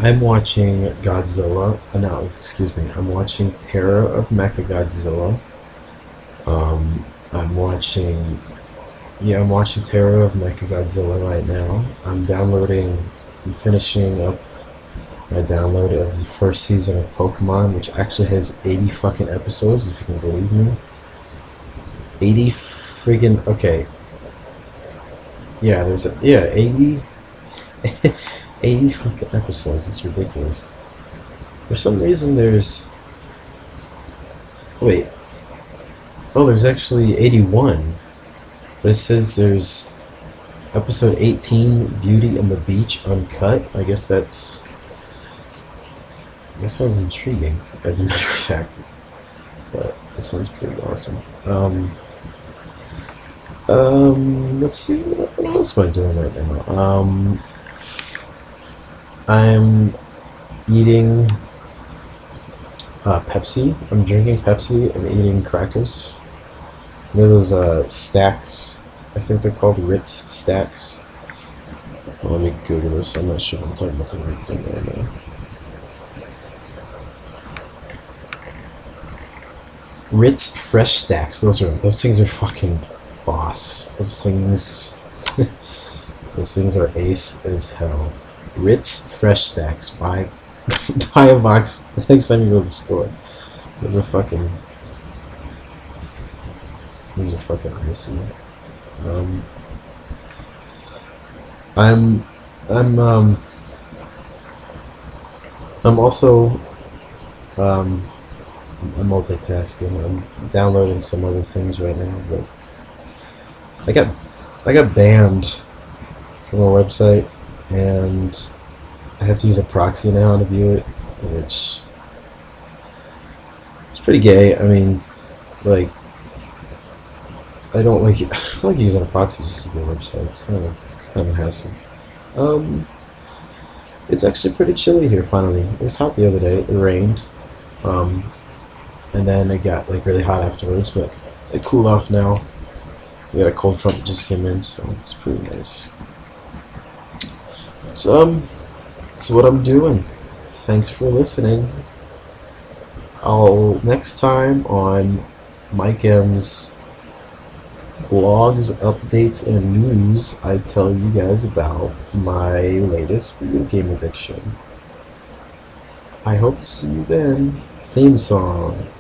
I'm watching Godzilla. No, excuse me. I'm watching Terror of Mechagodzilla. I'm watching. Yeah, I'm watching Terror of Mechagodzilla right now. I'm downloading. I'm finishing up my download of the first season of Pokemon, which actually has 80 fucking episodes, if you can believe me. 80 friggin' okay. Yeah, there's a, yeah 80 80 fucking episodes. It's ridiculous. For some reason, there's wait. Oh, there's actually 81, but it says there's episode 18, Beauty and the Beach uncut. That sounds intriguing, as a matter of fact. But it sounds pretty awesome. Let's see, what else am I doing right now? I'm eating Pepsi. I'm drinking Pepsi and eating crackers. You know those stacks? I think they're called Ritz stacks. Well, let me Google this. I'm not sure if I'm talking about the right thing right now. Ritz fresh stacks. Those things are fucking boss. Those things are ace as hell. Ritz fresh stacks. Buy a box next time you go to the store. Those are fucking these are fucking icy. Um, I'm I'm I'm also um I'm multitasking. I'm downloading some other things right now, but I got I got banned from a website, and I have to use a proxy now to view it, which is pretty gay. I mean, like I don't like using a proxy just to view a website. It's kind of a hassle. Um, it's actually pretty chilly here. Finally, it was hot the other day. It rained. Um, and then it got like really hot afterwards, but it cooled off now. We got a cold front that just came in, so it's pretty nice. So that's what I'm doing. Thanks for listening. I'll next time on Mike M's blogs, updates, and news. I tell you guys about my latest video game addiction. I hope to see you then. Theme song.